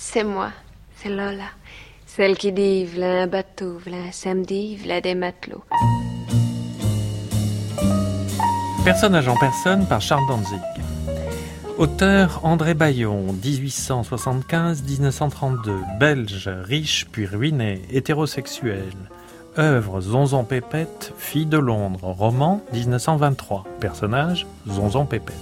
C'est moi, c'est Lola. Celle qui dit v'là un bateau, v'là un samedi, v'là des matelots. Personnage en personne par Charles Dantzig. Auteur André Bayon, 1875-1932, belge, riche puis ruiné, hétérosexuel. Œuvre Zonzon Pépette, fille de Londres, roman 1923. Personnage Zonzon Pépette.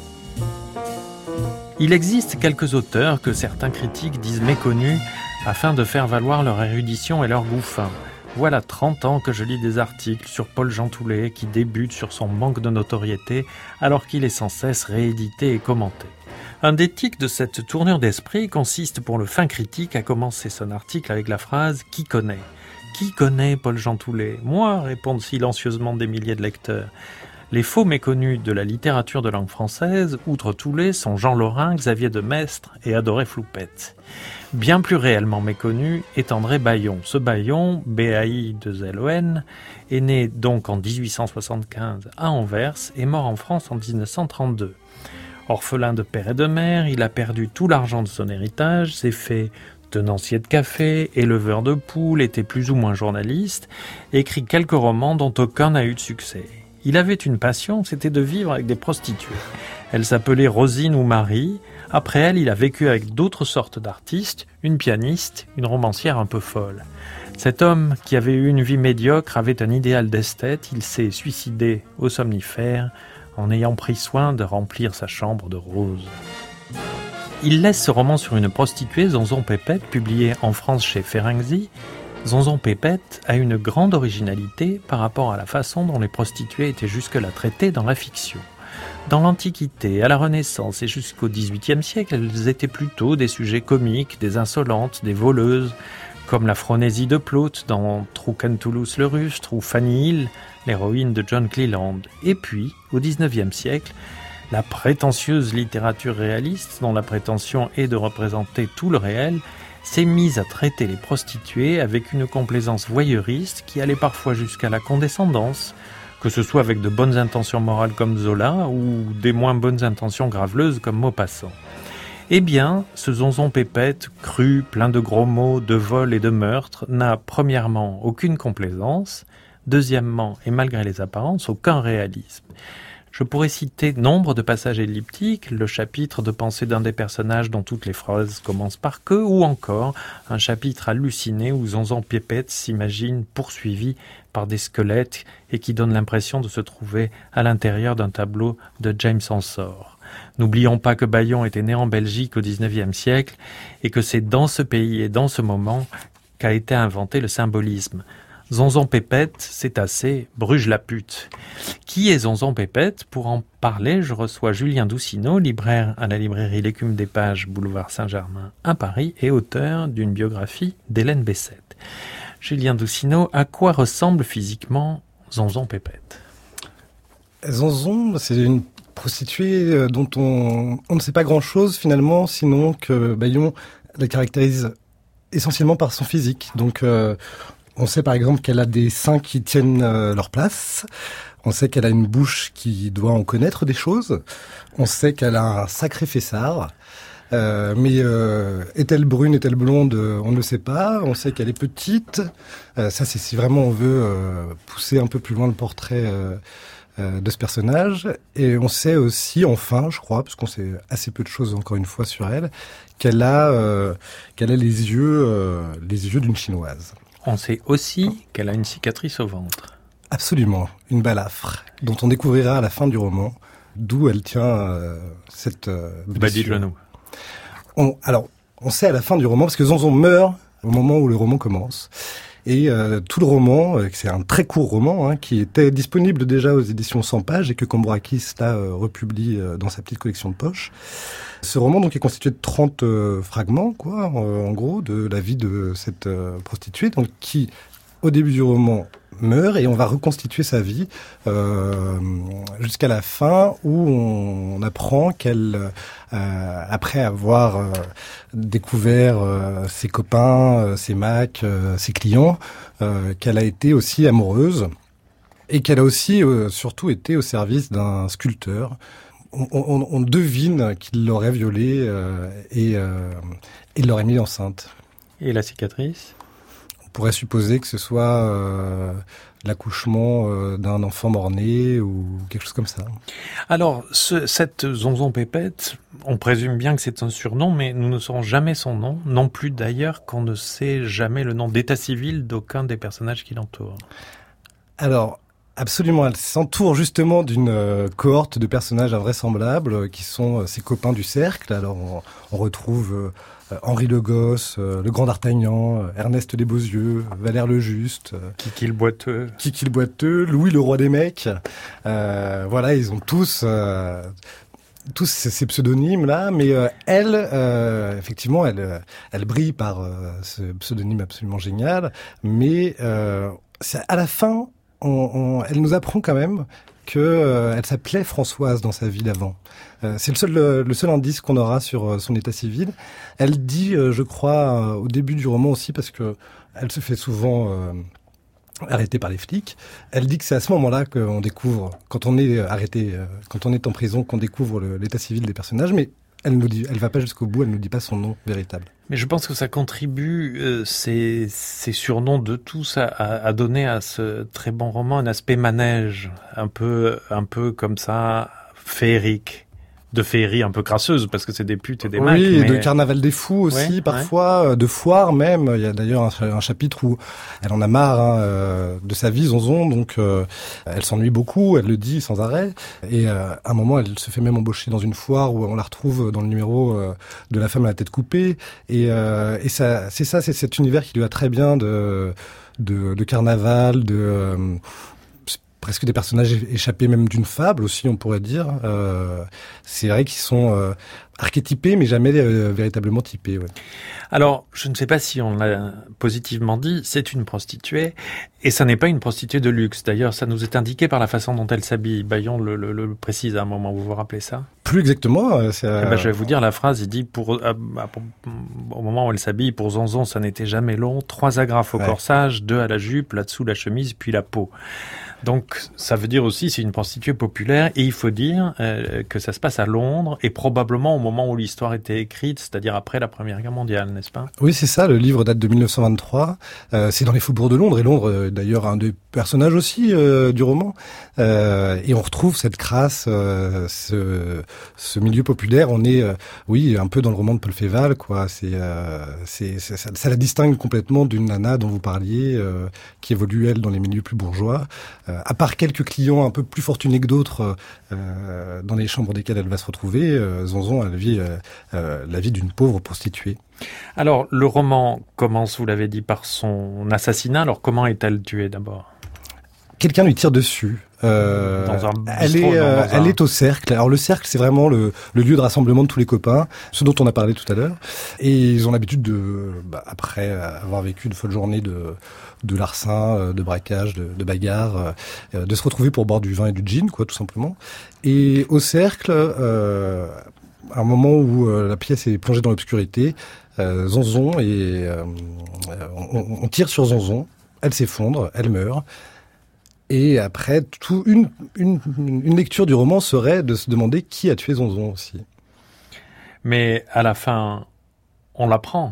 Il existe quelques auteurs que certains critiques disent méconnus afin de faire valoir leur érudition et leur goût fin. Voilà 30 ans que je lis des articles sur Paul Jean Toulet qui débute sur son manque de notoriété alors qu'il est sans cesse réédité et commenté. Un des tics de cette tournure d'esprit consiste pour le fin critique à commencer son article avec la phrase « Qui connaît ?» Qui connaît Paul Jean Toulet ? Moi, répondent silencieusement des milliers de lecteurs. Les faux méconnus de la littérature de langue française, outre Toulet, sont Jean Lorrain, Xavier de Maistre et Adoré Floupette. Bien plus réellement méconnu est André Bayon. Ce Bayon, B-A-I-2-L-O-N, est né donc en 1875 à Anvers et mort en France en 1932. Orphelin de père et de mère, il a perdu tout l'argent de son héritage, s'est fait tenancier de café, éleveur de poules, était plus ou moins journaliste, écrit quelques romans dont aucun n'a eu de succès. Il avait une passion, c'était de vivre avec des prostituées. Elles s'appelaient Rosine ou Marie. Après elle, il a vécu avec d'autres sortes d'artistes, une pianiste, une romancière un peu folle. Cet homme, qui avait eu une vie médiocre, avait un idéal d'esthète. Il s'est suicidé au somnifère en ayant pris soin de remplir sa chambre de roses. Il laisse ce roman sur une prostituée, Zonzon Pépette, publié en France chez Ferenczi. Zonzon Pépette a une grande originalité par rapport à la façon dont les prostituées étaient jusque-là traitées dans la fiction. Dans l'Antiquité, à la Renaissance et jusqu'au XVIIIe siècle, elles étaient plutôt des sujets comiques, des insolentes, des voleuses, comme la Phronésie de Plaute dans Trouken Toulouse le Rustre ou Fanny Hill, l'héroïne de John Cleland. Et puis, au XIXe siècle, la prétentieuse littérature réaliste, dont la prétention est de représenter tout le réel, s'est mise à traiter les prostituées avec une complaisance voyeuriste qui allait parfois jusqu'à la condescendance, que ce soit avec de bonnes intentions morales comme Zola ou des moins bonnes intentions graveleuses comme Maupassant. Eh bien, ce Zonzon Pépette, cru, plein de gros mots, de vols et de meurtres, n'a premièrement aucune complaisance, deuxièmement, et malgré les apparences, aucun réalisme. Je pourrais citer nombre de passages elliptiques, le chapitre de pensée d'un des personnages dont toutes les phrases commencent par que, ou encore un chapitre halluciné où Zonzon Pépette s'imagine poursuivi par des squelettes et qui donne l'impression de se trouver à l'intérieur d'un tableau de James Ensor. N'oublions pas que Bayon était né en Belgique au XIXe siècle et que c'est dans ce pays et dans ce moment qu'a été inventé le symbolisme. Zonzon Pépette, c'est assez, Bruges la pute. Qui est Zonzon Pépette ? Pour en parler, je reçois Julien Doucineau, libraire à la librairie L'Écume des Pages, boulevard Saint-Germain à Paris, et auteur d'une biographie d'Hélène Bessette. Julien Doucineau, à quoi ressemble physiquement Zonzon Pépette ? Zonzon, c'est une prostituée dont on ne sait pas grand-chose finalement, sinon que Bayon la caractérise essentiellement par son physique. Donc, on sait par exemple qu'elle a des seins qui tiennent leur place. On sait qu'elle a une bouche qui doit en connaître des choses. On sait qu'elle a un sacré fessard. Mais est-elle brune, est-elle blonde, on ne le sait pas. On sait qu'elle est petite. Ça, c'est si vraiment on veut pousser un peu plus loin le portrait de ce personnage. Et on sait aussi, enfin, je crois, parce qu'on sait assez peu de choses encore une fois sur elle, qu'elle a les yeux d'une chinoise. On sait aussi qu'elle a une cicatrice au ventre. Absolument, une balafre, dont on découvrira à la fin du roman d'où elle tient cette blessure. Dites-le-nous. On sait à la fin du roman, parce que Zonzon meurt au moment où le roman commence. Et tout le roman, c'est un très court roman, qui était disponible déjà aux éditions 100 pages et que Cambourakis republie dans sa petite collection de poche. Ce roman donc est constitué de 30 fragments, en gros, de la vie de cette prostituée, donc qui, au début du roman, meurt et on va reconstituer sa vie jusqu'à la fin où on apprend qu'elle, après avoir découvert ses copains, ses macs, ses clients, qu'elle a été aussi amoureuse et qu'elle a aussi surtout été au service d'un sculpteur on devine qu'il l'aurait violée et l'aurait mis enceinte. Et la cicatrice ? On pourrait supposer que ce soit l'accouchement d'un enfant mort-né ou quelque chose comme ça. Alors, cette Zonzon Pépette, on présume bien que c'est un surnom, mais nous ne saurons jamais son nom, non plus d'ailleurs qu'on ne sait jamais le nom d'état civil d'aucun des personnages qui l'entourent. Alors, absolument, elle s'entoure justement d'une cohorte de personnages invraisemblables qui sont ses copains du cercle. Alors, on retrouve Henri le Gosse, le Grand D'Artagnan, Ernest des Beaux-Yeux, Valère le Juste, Kiki le Boiteux, Louis le Roi des Mecs. Voilà, ils ont tous ces pseudonymes-là, mais elle, effectivement, elle brille par ce pseudonyme absolument génial, mais c'est à la fin, elle nous apprend quand même que elle s'appelait Françoise dans sa vie d'avant. C'est le seul indice qu'on aura sur son état civil. Elle dit, je crois, au début du roman aussi, parce que elle se fait souvent arrêtée par les flics. Elle dit que c'est à ce moment-là qu'on découvre, quand on est arrêté, quand on est en prison, qu'on découvre l'état civil des personnages, mais elle va pas jusqu'au bout, elle nous dit pas son nom véritable. Mais je pense que ça contribue, ces surnoms de tous, à donner à ce très bon roman un aspect manège, un peu comme ça, féerique. De féerie un peu crasseuse, parce que c'est des putes et des mecs. Oui, mais... de carnaval des fous aussi, ouais, parfois, de foire même. Il y a d'ailleurs un chapitre où elle en a marre de sa vie, Zonzon, donc elle s'ennuie beaucoup, elle le dit sans arrêt. Et à un moment, elle se fait même embaucher dans une foire où on la retrouve dans le numéro de La femme à la tête coupée. Et ça, c'est cet univers qui lui va très bien de carnaval, presque des personnages échappés même d'une fable aussi, on pourrait dire. C'est vrai qu'ils sont archétypés, mais jamais véritablement typés. Ouais. Alors, je ne sais pas si on l'a positivement dit, c'est une prostituée, et ça n'est pas une prostituée de luxe. D'ailleurs, ça nous est indiqué par la façon dont elle s'habille. Bayon le précise à un moment, vous vous rappelez ça ? Plus exactement. Je vais vous dire la phrase, il dit, au moment où elle s'habille, pour Zonzon, ça n'était jamais long, 3 agrafes au corsage, 2 à la jupe, là-dessous la chemise, puis la peau. Donc, ça veut dire aussi, c'est une prostituée populaire, et il faut dire que ça se passe à Londres, et probablement au moment où l'histoire était écrite, c'est-à-dire après la Première Guerre mondiale, n'est-ce pas ? Oui, c'est ça, le livre date de 1923, c'est dans les faubourgs de Londres, et Londres, d'ailleurs, un des personnages aussi du roman, et on retrouve cette crasse, ce milieu populaire, on est, un peu dans le roman de Paul Féval, quoi, ça la distingue complètement d'une nana dont vous parliez, qui évolue, elle, dans les milieux plus bourgeois. À part quelques clients un peu plus fortunés que d'autres dans les chambres desquelles elle va se retrouver, Zonzon a la vie d'une pauvre prostituée. Alors, le roman commence, vous l'avez dit, par son assassinat. Alors, comment est-elle tuée d'abord ? Quelqu'un lui tire dessus. Elle est au cercle. Alors le cercle, c'est vraiment le lieu de rassemblement de tous les copains, ce dont on a parlé tout à l'heure. Et ils ont l'habitude après avoir vécu une folle journée de larcin, de braquage, de bagarre, de se retrouver pour boire du vin et du gin, quoi, tout simplement. Et au cercle, à un moment où la pièce est plongée dans l'obscurité, Zonzon et on tire sur Zonzon. Elle s'effondre, elle meurt. Et après, une lecture du roman serait de se demander qui a tué Zonzon aussi. Mais à la fin, on l'apprend.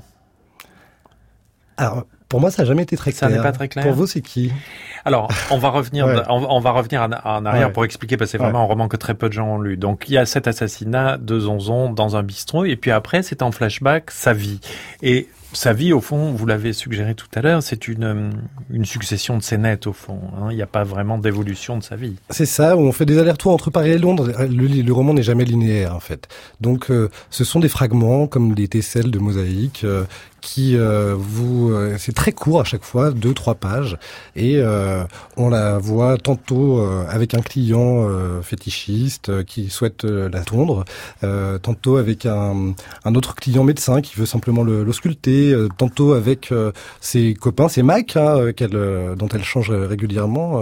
Alors, pour moi, ça n'a jamais été très clair. Ça n'est pas très clair. Pour vous, c'est qui ? Alors, on va revenir, on va revenir en arrière pour expliquer, parce que c'est vraiment un roman que très peu de gens ont lu. Donc, il y a cet assassinat de Zonzon dans un bistrot, et puis après, c'est en flashback sa vie. Et sa vie, au fond, vous l'avez suggéré tout à l'heure, c'est une succession de scénettes, au fond. Hein. Il n'y a pas vraiment d'évolution de sa vie. C'est ça, où on fait des allers-retours entre Paris et Londres. Le roman n'est jamais linéaire, en fait. Donc, ce sont des fragments, comme des tesselles de mosaïque, qui c'est très court à chaque fois, 2-3 pages, et on la voit tantôt avec un client fétichiste qui souhaite la tondre, tantôt avec un autre client médecin qui veut simplement l'ausculter, tantôt avec ses copains, ses macs, dont elle change régulièrement,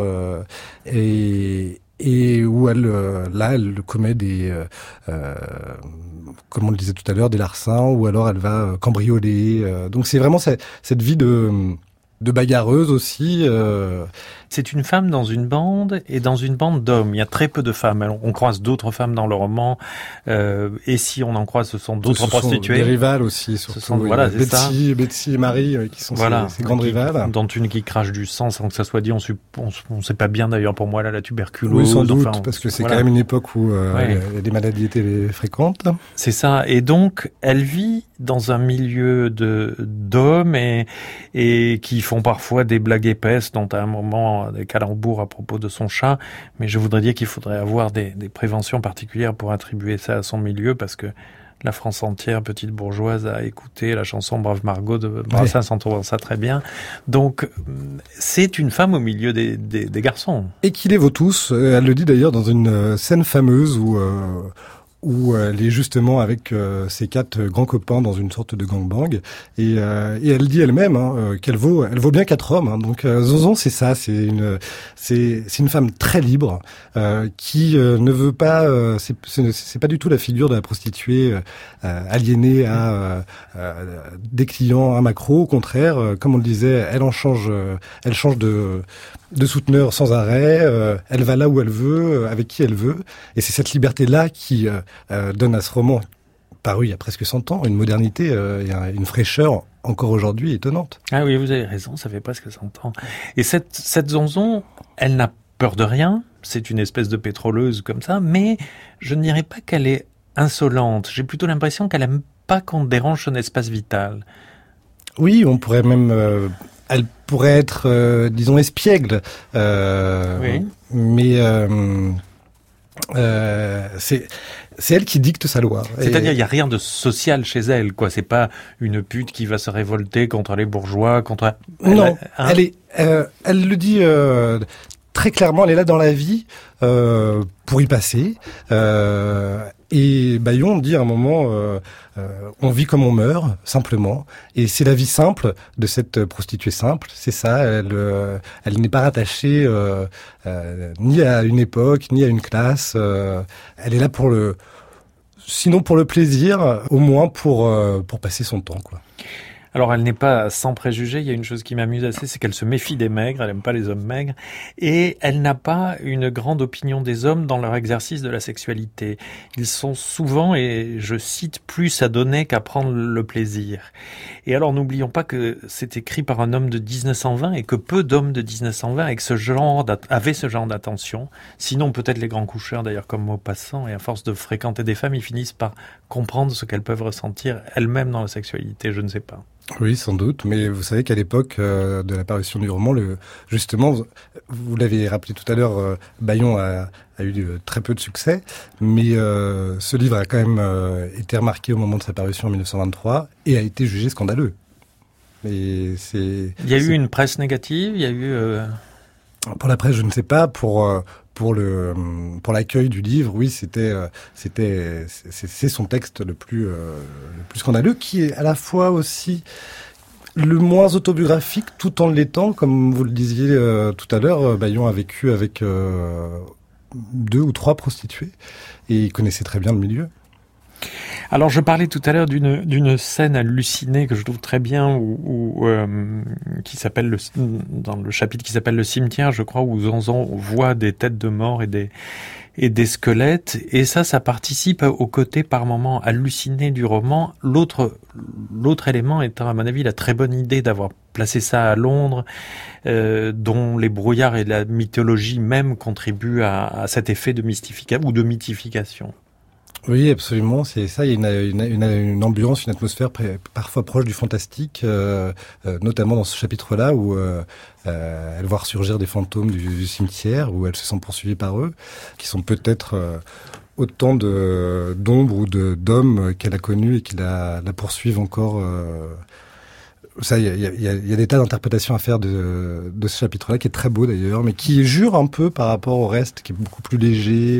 et où elle commet comme on le disait tout à l'heure, des larcins, ou alors elle va cambrioler. Donc c'est vraiment cette vie de de bagarreuse aussi. C'est une femme dans une bande et dans une bande d'hommes. Il y a très peu de femmes. Alors, on croise d'autres femmes dans le roman. Et si on en croise, ce sont d'autres prostituées. Des rivales aussi, surtout. Ce sont, voilà, c'est Betsy et Marie, qui sont ces grandes rivales. Dont une qui crache du sang sans que ça soit dit. On sait pas bien d'ailleurs pour moi là, la tuberculose. Oui, sans doute, parce que c'est quand même une époque où les maladies étaient fréquentes. C'est ça. Et donc, elle vit dans un milieu d'hommes et qui font parfois des blagues épaisses, dont à un moment des calembours à propos de son chat. Mais je voudrais dire qu'il faudrait avoir des préventions particulières pour attribuer ça à son milieu, parce que la France entière, petite bourgeoise, a écouté la chanson Brave Margot de Brassens en trouvant ça très bien. Donc, c'est une femme au milieu des garçons. Et qui les vaut tous. Elle le dit d'ailleurs dans une scène fameuse où elle est justement avec ses 4 grands copains dans une sorte de gangbang, et elle dit elle-même qu'elle vaut bien 4 hommes. Hein. Donc Zonzon, c'est ça, c'est une femme très libre qui ne veut pas, c'est pas du tout la figure de la prostituée aliénée à des clients, à macro. Au contraire, comme on le disait, elle change de souteneur sans arrêt, elle va là où elle veut, avec qui elle veut, et c'est cette liberté-là qui donne à ce roman, paru il y a presque 100 ans, une modernité et une fraîcheur encore aujourd'hui étonnante. Ah oui, vous avez raison, ça fait presque 100 ans. Et cette Zonzon, elle n'a peur de rien, c'est une espèce de pétroleuse comme ça, mais je ne dirais pas qu'elle est insolente, j'ai plutôt l'impression qu'elle aime pas qu'on dérange son espace vital. Oui, on pourrait même... elle pourrait être, disons, espiègle. Oui. Mais c'est elle qui dicte sa loi. C'est-à-dire, il n'y a rien de social chez elle, quoi. C'est pas une pute qui va se révolter contre les bourgeois, contre... Non, elle le dit très clairement, elle est là dans la vie pour y passer. Et Bayon dit à un moment, on vit comme on meurt, simplement. Et c'est la vie simple de cette prostituée simple. C'est ça, elle n'est pas rattachée ni à une époque, ni à une classe. Elle est là sinon pour le plaisir, au moins pour passer son temps, quoi. Alors, elle n'est pas sans préjugés. Il y a une chose qui m'amuse assez, c'est qu'elle se méfie des maigres. Elle n'aime pas les hommes maigres. Et elle n'a pas une grande opinion des hommes dans leur exercice de la sexualité. Ils sont souvent, et je cite, plus à donner qu'à prendre le plaisir. Et alors, n'oublions pas que c'est écrit par un homme de 1920 et que peu d'hommes de 1920 avaient ce genre d'attention. Sinon, peut-être les grands coucheurs, d'ailleurs, comme Maupassant, et à force de fréquenter des femmes, ils finissent par comprendre ce qu'elles peuvent ressentir elles-mêmes dans la sexualité. Je ne sais pas. Oui, sans doute, mais vous savez qu'à l'époque de la parution du roman, justement, vous l'avez rappelé tout à l'heure, Bayon a eu très peu de succès, mais ce livre a quand même été remarqué au moment de sa parution en 1923 et a été jugé scandaleux. Il y a eu une presse négative, il y a eu... Pour la presse, je ne sais pas, pour l'accueil du livre, oui, c'est son texte le plus scandaleux, qui est à la fois aussi le moins autobiographique tout en l'étant, comme vous le disiez tout à l'heure. Bayon a vécu avec 2 ou 3 prostituées et il connaissait très bien le milieu. Alors, je parlais tout à l'heure d'une scène hallucinée que je trouve très bien, qui s'appelle dans le chapitre qui s'appelle Le cimetière, je crois, où Zonzon voit des têtes de mort et des squelettes. Et ça participe au côté par moments halluciné du roman. L'autre élément étant, à mon avis, la très bonne idée d'avoir placé ça à Londres, dont les brouillards et la mythologie même contribuent à cet effet de mystification ou de mythification. Oui, absolument, c'est ça. Il y a une ambiance, une atmosphère parfois proche du fantastique, notamment dans ce chapitre-là où elle voit ressurgir des fantômes du cimetière, où elle se sent poursuivie par eux, qui sont peut-être autant d'ombres ou d'hommes qu'elle a connus et qui la poursuivent encore. Ça, il y a des tas d'interprétations à faire de ce chapitre-là, qui est très beau d'ailleurs, mais qui jure un peu par rapport au reste, qui est beaucoup plus léger.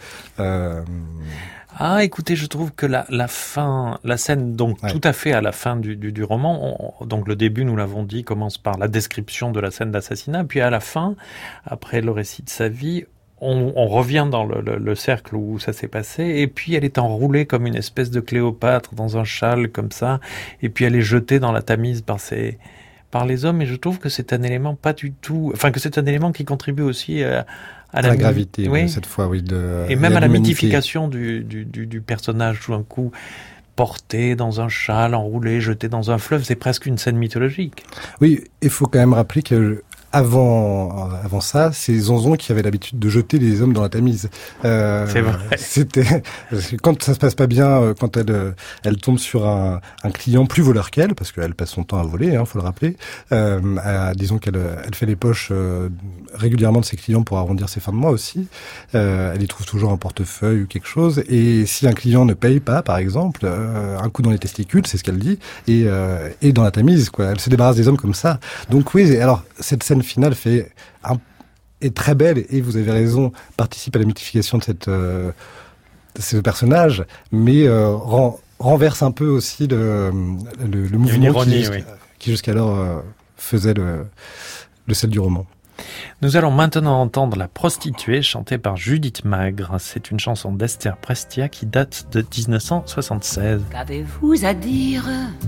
Ah, écoutez, je trouve que la scène, donc tout à fait à la fin du roman, donc le début, nous l'avons dit, commence par la description de la scène d'assassinat, puis à la fin, après le récit de sa vie, on revient dans le cercle où ça s'est passé, et puis elle est enroulée comme une espèce de Cléopâtre dans un châle comme ça, et puis elle est jetée dans la Tamise par par les hommes, et je trouve que c'est un élément pas du tout... Enfin, que c'est un élément qui contribue aussi à la gravité, oui. Cette fois, oui. Et même à la mythification du personnage, tout d'un coup, porté dans un châle, enroulé, jeté dans un fleuve, c'est presque une scène mythologique. Oui, il faut quand même rappeler que avant ça, c'est Zonzon qui avait l'habitude de jeter les hommes dans la Tamise. C'est vrai. C'était quand ça se passe pas bien, quand elle tombe sur un client plus voleur qu'elle, parce qu'elle passe son temps à voler, faut le rappeler. Disons qu'elle fait les poches régulièrement de ses clients pour arrondir ses fins de mois aussi. Elle y trouve toujours un portefeuille ou quelque chose. Et si un client ne paye pas, par exemple, un coup dans les testicules, c'est ce qu'elle dit, et dans la Tamise, quoi. Elle se débarrasse des hommes comme ça. Donc oui, alors cette scène finale est très belle, et vous avez raison, participe à la mythification de ce personnage, mais renverse un peu aussi le mouvement ironie, qui jusqu'alors faisait le sel du roman. Nous allons maintenant entendre La prostituée, chantée par Judith Magre. C'est une chanson d'Esther Prestia qui date de 1976. Qu'avez-vous à dire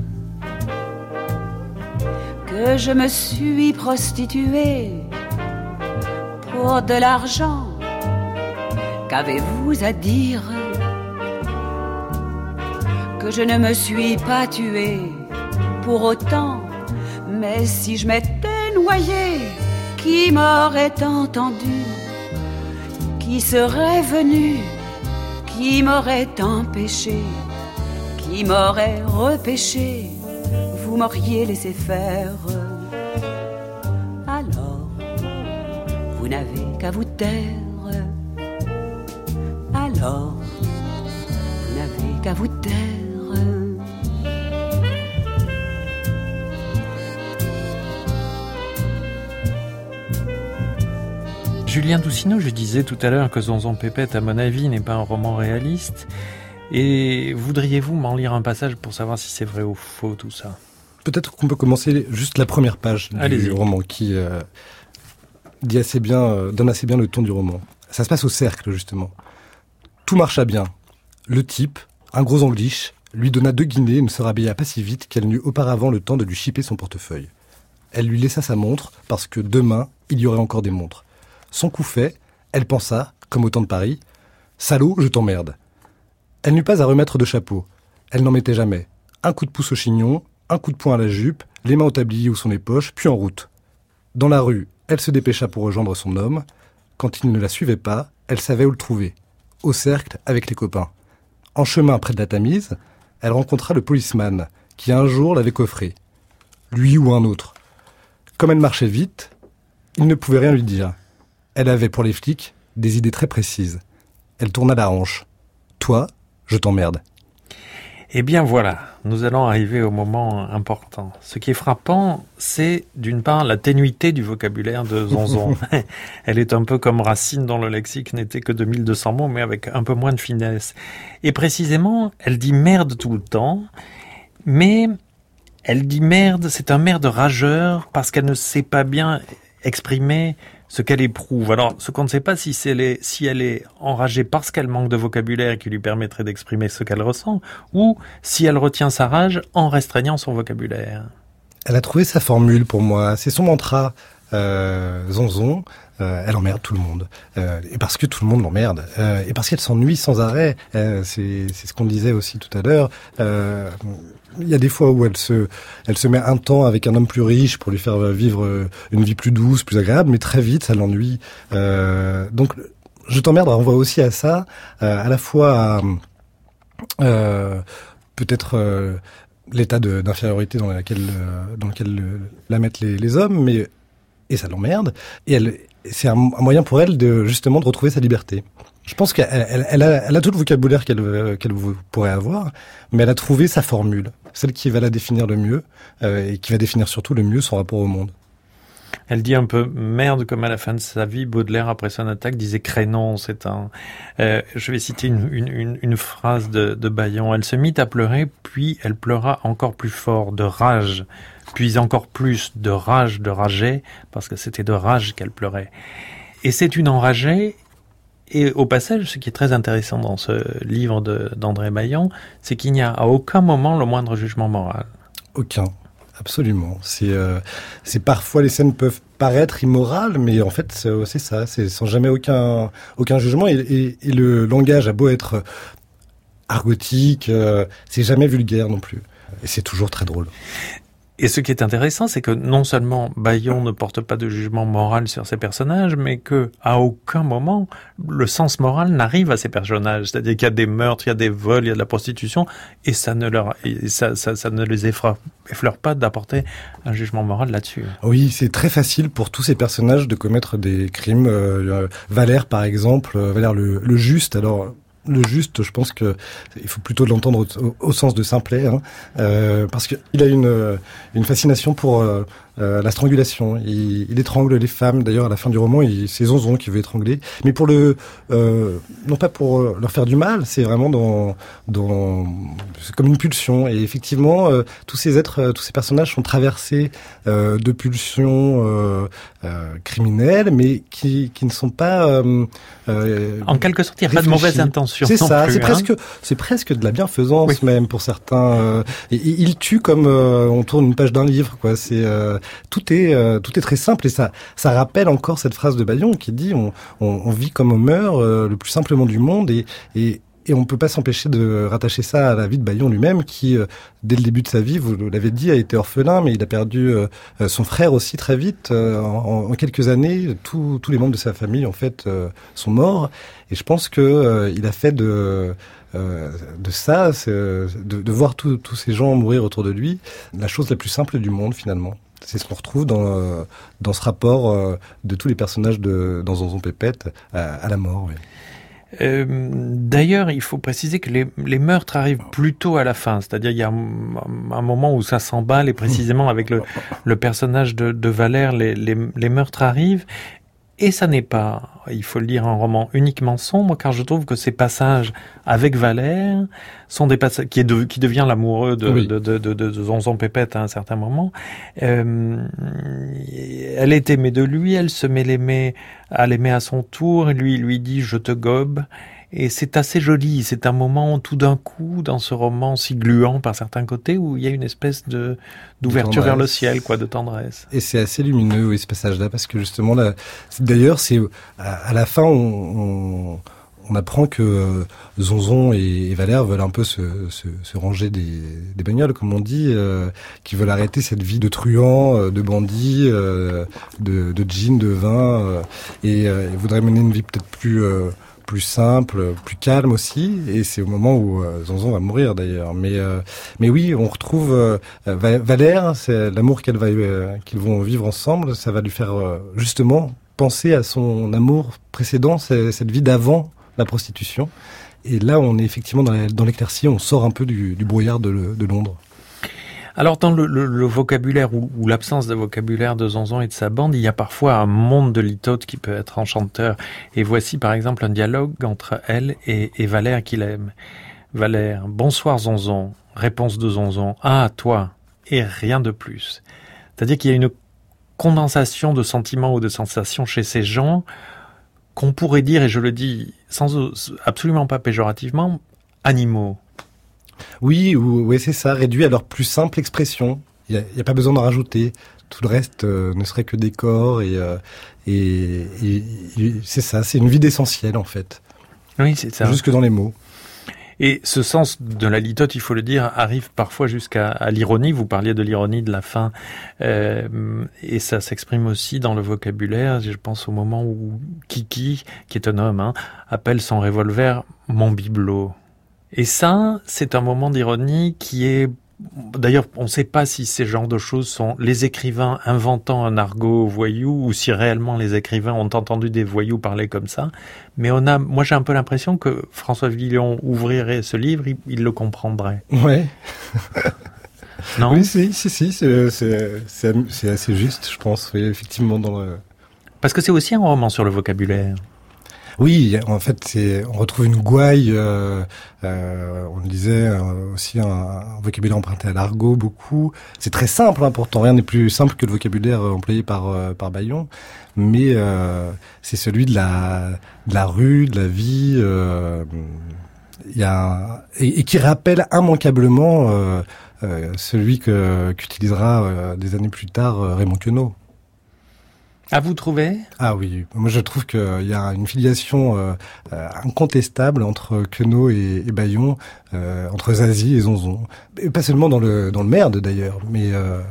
que je me suis prostituée pour de l'argent? Qu'avez-vous à dire que je ne me suis pas tuée pour autant? Mais si je m'étais noyée, qui m'aurait entendu? Qui serait venu? Qui m'aurait empêché? Qui m'aurait repêché? Vous m'auriez laissé faire. Alors, vous n'avez qu'à vous taire. Alors, vous n'avez qu'à vous taire. Julien Doucineau, je disais tout à l'heure que Zonzon Pépette, à mon avis, n'est pas un roman réaliste. Et voudriez-vous m'en lire un passage pour savoir si c'est vrai ou faux, tout ça? Peut-être qu'on peut commencer juste la première page du roman qui donne assez bien le ton du roman. Ça se passe au cercle, justement. Tout marcha bien. Le type, un gros angliche, lui donna 2 guinées et ne se rhabilla pas si vite qu'elle n'eut auparavant le temps de lui chipper son portefeuille. Elle lui laissa sa montre parce que demain, il y aurait encore des montres. Son coup fait, elle pensa, comme au temps de Paris, « Salaud, je t'emmerde ». Elle n'eut pas à remettre de chapeau. Elle n'en mettait jamais. Un coup de pouce au chignon, un coup de poing à la jupe, les mains au tablier ou sous les poches, puis en route. Dans la rue, elle se dépêcha pour rejoindre son homme. Quand il ne la suivait pas, elle savait où le trouver. Au cercle, avec les copains. En chemin près de la Tamise, elle rencontra le policeman, qui un jour l'avait coffré. Lui ou un autre. Comme elle marchait vite, il ne pouvait rien lui dire. Elle avait, pour les flics, des idées très précises. Elle tourna la hanche. « Toi, je t'emmerde. » Eh bien voilà, nous allons arriver au moment important. Ce qui est frappant, c'est d'une part la ténuité du vocabulaire de Zonzon. Elle est un peu comme Racine dont le lexique n'était que de 1200 mots, mais avec un peu moins de finesse. Et précisément, elle dit merde tout le temps, mais elle dit merde, c'est un merde rageur parce qu'elle ne sait pas bien exprimer ce qu'elle éprouve. Alors, ce qu'on ne sait pas, si elle est enragée parce qu'elle manque de vocabulaire qui lui permettrait d'exprimer ce qu'elle ressent, ou si elle retient sa rage en restreignant son vocabulaire. Elle a trouvé sa formule pour moi. C'est son mantra. Zonzon, elle emmerde tout le monde. Et parce que tout le monde l'emmerde. Et parce qu'elle s'ennuie sans arrêt. C'est ce qu'on disait aussi tout à l'heure. Il y a des fois où elle se met un temps avec un homme plus riche pour lui faire vivre une vie plus douce, plus agréable, mais très vite, ça l'ennuie. Donc, Je t'emmerde renvoie aussi à ça, à la fois à peut-être l'état d'infériorité dans lequel la mettent les hommes, mais et ça l'emmerde. Et c'est un moyen pour elle de justement de retrouver sa liberté. Je pense qu'elle a tout le vocabulaire qu'elle pourrait avoir, mais elle a trouvé sa formule, celle qui va la définir le mieux et qui va définir surtout le mieux son rapport au monde. Elle dit un peu merde comme à la fin de sa vie. Baudelaire, après son attaque, disait crénon. Je vais citer une phrase de Bayon. Elle se mit à pleurer, puis elle pleura encore plus fort, de rage, puis encore plus de rage, de rager, parce que c'était de rage qu'elle pleurait. Et c'est une enragée. Et au passage, ce qui est très intéressant dans ce livre d'André Bayon, c'est qu'il n'y a à aucun moment le moindre jugement moral. Aucun. Absolument. C'est parfois les scènes peuvent paraître immorales, mais en fait c'est ça, c'est sans jamais aucun jugement et le langage a beau être argotique, c'est jamais vulgaire non plus. Et c'est toujours très drôle. Et ce qui est intéressant, c'est que non seulement Bayon ne porte pas de jugement moral sur ses personnages, mais que à aucun moment le sens moral n'arrive à ces personnages. C'est-à-dire qu'il y a des meurtres, il y a des vols, il y a de la prostitution, et ça ne les effleure pas d'apporter un jugement moral là-dessus. Oui, c'est très facile pour tous ces personnages de commettre des crimes. Valère, par exemple, Valère le juste. Alors. Le juste, je pense que il faut plutôt l'entendre au sens de simplet, parce qu'il a une fascination pour la strangulation. Il étrangle les femmes. D'ailleurs, à la fin du roman, c'est Zonzon qui veut étrangler, mais pour non pas pour leur faire du mal, c'est vraiment c'est comme une pulsion. Et effectivement, tous ces personnages sont traversés de pulsions criminelles, mais qui ne sont pas en quelque sorte, il n'y a pas de mauvaise intention. C'est ça, plus, c'est presque de la bienfaisance, oui. Même pour certains. Et il tue comme on tourne une page d'un livre, quoi. Tout est très simple et ça rappelle encore cette phrase de Bayon qui dit on vit comme on meurt, le plus simplement du monde et on peut pas s'empêcher de rattacher ça à la vie de Bayon lui-même qui, dès le début de sa vie, vous l'avez dit, a été orphelin, mais il a perdu son frère aussi très vite. En quelques années, tous les membres de sa famille, en fait, sont morts. Et je pense que il a fait de ça, de voir tous ces gens mourir autour de lui, la chose la plus simple du monde, finalement. C'est ce qu'on retrouve dans ce rapport de tous les personnages dans Zonzon Pépette à la mort, oui. D'ailleurs, il faut préciser que les meurtres arrivent plutôt à la fin, c'est-à-dire il y a un moment où ça s'emballe et précisément avec le personnage de Valère, les meurtres arrivent. Et ça n'est pas, il faut le dire, un roman uniquement sombre, car je trouve que ces passages avec Valère sont des passages qui devient l'amoureux de Zonzon Pépette à un certain moment. Elle est aimée de lui, elle se met à l'aimer à son tour, et lui dit « je te gobe ». Et c'est assez joli, c'est un moment tout d'un coup dans ce roman si gluant par certains côtés où il y a une espèce d'ouverture vers le ciel, quoi, de tendresse. Et c'est assez lumineux, oui, ce passage-là, parce que justement, d'ailleurs, c'est à la fin, on apprend que Zonzon et Valère veulent un peu se ranger des bagnoles, comme on dit, qui veulent arrêter cette vie de truand, de bandit, de gin, de vin, et voudraient mener une vie peut-être plus simple, plus calme aussi, et c'est au moment où Zonzon va mourir d'ailleurs. Mais oui, on retrouve Valère, c'est l'amour qu'ils vont vivre ensemble, ça va lui faire justement penser à son amour précédent, cette vie d'avant la prostitution. Et là, on est effectivement dans l'éclaircie, on sort un peu du brouillard de Londres. Alors dans le vocabulaire ou l'absence de vocabulaire de Zonzon et de sa bande, il y a parfois un monde de litote qui peut être enchanteur. Et voici par exemple un dialogue entre elle et Valère qui l'aime. Valère, bonsoir Zonzon. Réponse de Zonzon, ah toi, et rien de plus. C'est-à-dire qu'il y a une condensation de sentiments ou de sensations chez ces gens qu'on pourrait dire, et je le dis absolument pas péjorativement, animaux. Oui, c'est ça, réduit à leur plus simple expression. Il y a pas besoin d'en rajouter. Tout le reste ne serait que décor et c'est ça, c'est une vie d'essentiel en fait. Oui, c'est ça. Jusque dans les mots. Et ce sens de la litote, il faut le dire, arrive parfois jusqu'à l'ironie. Vous parliez de l'ironie de la fin, et ça s'exprime aussi dans le vocabulaire. Je pense au moment où Kiki, qui est un homme, appelle son revolver « mon bibelot ». Et ça, c'est un moment d'ironie qui est... D'ailleurs, on ne sait pas si ces genres de choses sont les écrivains inventant un argot voyou ou si réellement les écrivains ont entendu des voyous parler comme ça. Mais moi j'ai un peu l'impression que François Villon ouvrirait ce livre, il le comprendrait. Ouais. Non ? Oui, si, c'est assez juste, je pense, oui, effectivement. Parce que c'est aussi un roman sur le vocabulaire. Oui, en fait, on retrouve une gouaille, on le disait, aussi un vocabulaire emprunté à l'argot, beaucoup. C'est très simple, pourtant, rien n'est plus simple que le vocabulaire employé par Bayon, mais c'est celui de la rue, de la vie, et qui rappelle immanquablement celui qu'utilisera des années plus tard Raymond Queneau. Ah, vous trouvez ? Ah oui, moi je trouve qu'il y a une filiation incontestable entre Queneau et Bayon, entre Zazie et Zonzon. Et pas seulement dans le merde d'ailleurs, mais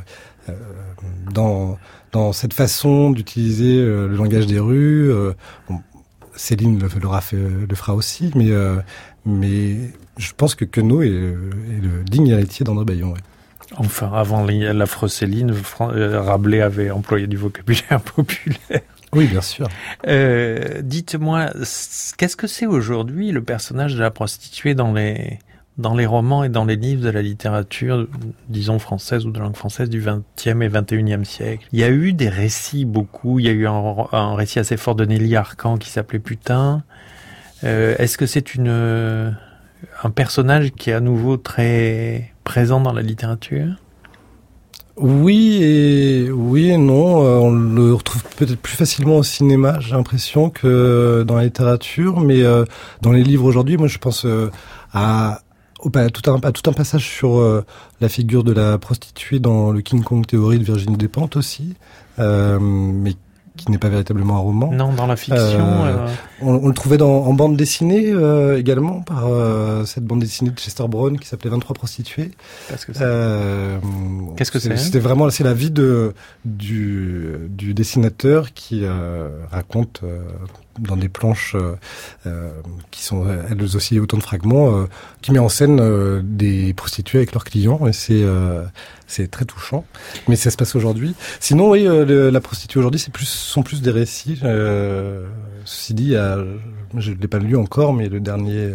dans cette façon d'utiliser le langage des rues. Bon, Céline le fera aussi, mais je pense que Queneau est le digne héritier d'André Bayon. Ouais. Enfin, avant l'affreux Céline, Rabelais avait employé du vocabulaire populaire. Oui, bien sûr. Dites-moi, qu'est-ce que c'est aujourd'hui le personnage de la prostituée dans les romans et dans les livres de la littérature, disons française ou de langue française du XXe et XXIe siècle? Il y a eu des récits beaucoup. Il y a eu un récit assez fort de Nelly Arcan qui s'appelait Putain. Est-ce que c'est un personnage qui est à nouveau très présent dans la littérature? Oui et non. On le retrouve peut-être plus facilement au cinéma, j'ai l'impression, que dans la littérature. Mais dans les livres aujourd'hui, moi je pense à tout un passage sur la figure de la prostituée dans le King Kong Theory de Virginie Despentes aussi, mais qui n'est pas véritablement un roman. Non, dans la fiction. On le trouvait en bande dessinée également, par cette bande dessinée de Chester Brown qui s'appelait 23 prostituées. Qu'est-ce que c'est? C'est la vie du dessinateur qui raconte dans des planches qui sont elles aussi autant de fragments, qui met en scène des prostituées avec leurs clients, et c'est très touchant. Mais ça se passe aujourd'hui. Sinon, oui, la prostituée aujourd'hui, sont plus des récits. Ceci dit, je ne l'ai pas lu encore, mais le dernier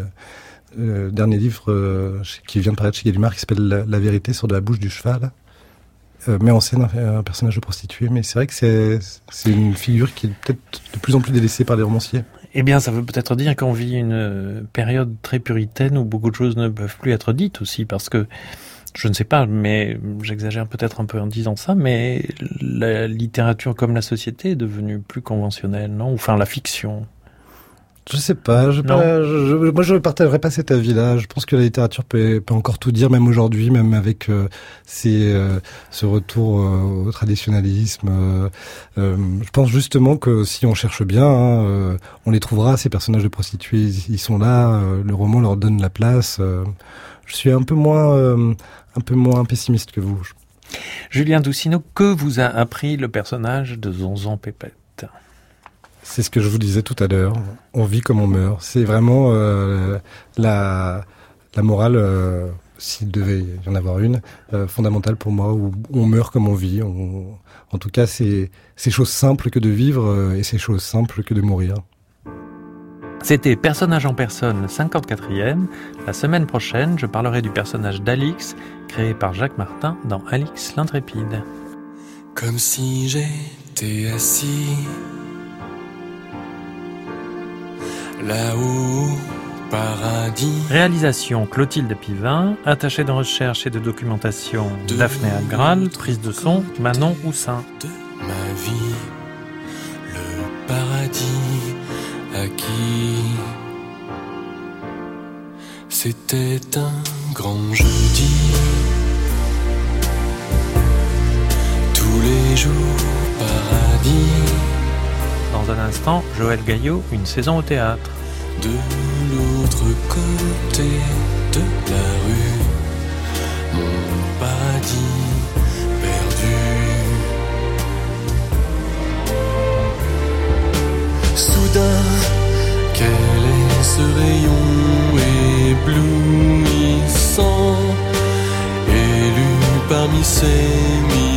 livre qui vient de paraître chez Gallimard, qui s'appelle La vérité sur de la bouche du cheval, met en scène un personnage de prostituée. Mais c'est vrai que c'est une figure qui est peut-être de plus en plus délaissée par les romanciers. Eh bien, ça veut peut-être dire qu'on vit une période très puritaine où beaucoup de choses ne peuvent plus être dites aussi, parce que je ne sais pas, mais j'exagère peut-être un peu en disant ça, mais la littérature comme la société est devenue plus conventionnelle, non? Enfin, la fiction. Je sais pas. Moi, je ne partagerais pas cet avis-là. Je pense que la littérature peut encore tout dire, même aujourd'hui, même avec ce retour au traditionnalisme. Je pense justement que si on cherche bien, on les trouvera, ces personnages de prostituées. Ils sont là, le roman leur donne la place. Je suis un peu moins pessimiste que vous. Julien Doucineau, que vous a appris le personnage de Zonzon Pépette? C'est ce que je vous disais tout à l'heure. On vit comme on meurt. C'est vraiment la morale, s'il devait y en avoir une, fondamentale pour moi, où on meurt comme on vit. En tout cas, c'est chose simple que de vivre et c'est chose simple que de mourir. C'était Personnage en personne, 54e. La semaine prochaine, je parlerai du personnage d'Alix, créé par Jacques Martin dans Alix l'intrépide. Comme si j'étais assis là-haut au paradis. Réalisation Clotilde Pivin, attachée de recherche et de documentation Daphné Algral, prise de son Manon Houssin. De ma vie, le paradis acquis. C'était un grand jeudi. Tous les jours paradis. Dans un instant, Joël Gaillot, une saison au théâtre. De l'autre côté de la rue, mon paradis perdu. Soudain, quel est ce rayon éblouissant, élu parmi ces milliers